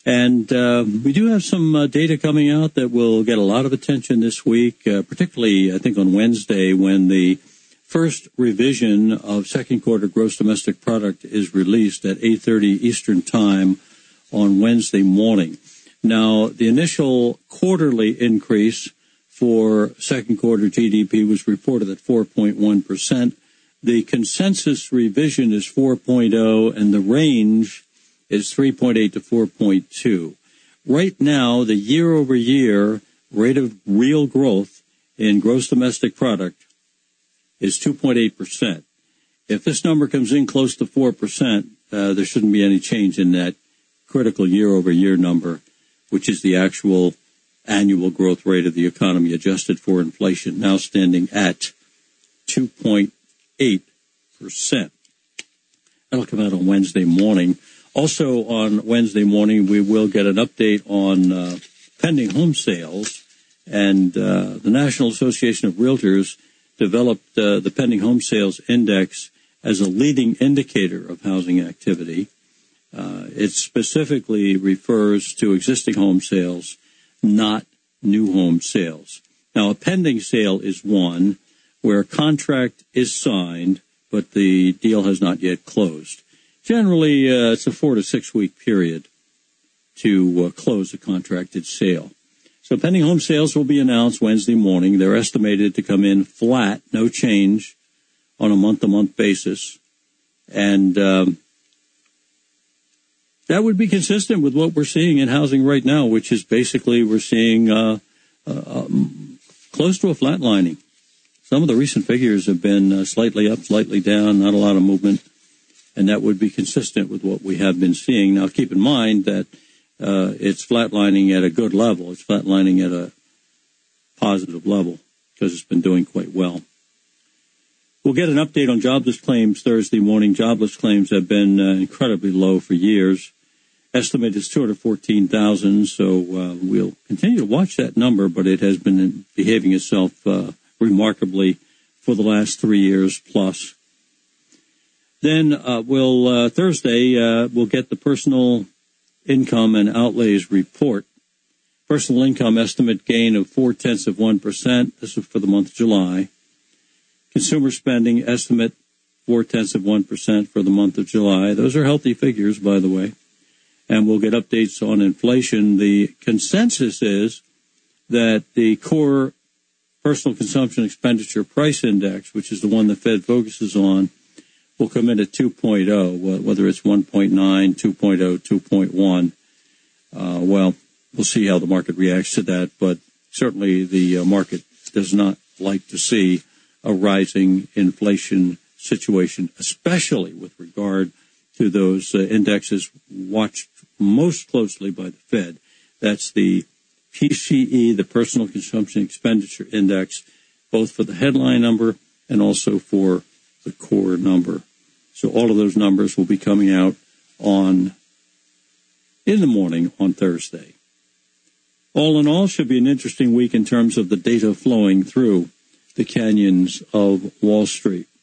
And we do have some data coming out that will get a lot of attention this week, particularly, I think, on Wednesday when the first revision of second quarter gross domestic product is released at 8:30 Eastern Time on Wednesday morning. Now, the initial quarterly increase for second quarter GDP was reported at 4.1%. The consensus revision is 4.0, and the range is 3.8 to 4.2. Right now, the year-over-year rate of real growth in gross domestic product is 2.8%. If this number comes in close to 4%, there shouldn't be any change in that critical year-over-year number, which is the actual annual growth rate of the economy adjusted for inflation, now standing at 2.8%. That'll come out on Wednesday morning. Also on Wednesday morning, we will get an update on pending home sales, and the National Association of Realtors developed the pending home sales index as a leading indicator of housing activity. It specifically refers to existing home sales, not new home sales. Now, a pending sale is one where a contract is signed, but the deal has not yet closed. Generally, it's a 4 to 6 week period to close a contracted sale. So pending home sales will be announced Wednesday morning. They're estimated to come in flat, no change on a month-to-month basis. And that would be consistent with what we're seeing in housing right now, which is basically we're seeing close to a flatlining. Some of the recent figures have been slightly up, slightly down, not a lot of movement. And that would be consistent with what we have been seeing. Now, keep in mind that it's flatlining at a good level. It's flatlining at a positive level because it's been doing quite well. We'll get an update on jobless claims Thursday morning. Jobless claims have been incredibly low for years. Estimate is 214,000, so we'll continue to watch that number, but it has been behaving itself remarkably for the last 3 years plus. Then Thursday, we'll get the personal income and outlays report. Personal income estimate gain of 0.4%. This is for the month of July. Consumer spending estimate 0.4% for the month of July. Those are healthy figures, by the way. And we'll get updates on inflation. The consensus is that the core personal consumption expenditure price index, which is the one the Fed focuses on, will come in at 2.0, whether it's 1.9, 2.0, 2.1. Well, we'll see how the market reacts to that, but certainly the market does not like to see a rising inflation situation, especially with regard to those indexes watched most closely by the Fed. That's the PCE, the Personal Consumption Expenditure Index, both for the headline number and also for the core number. So all of those numbers will be coming out in the morning on Thursday. All in all, should be an interesting week in terms of the data flowing through the canyons of Wall Street.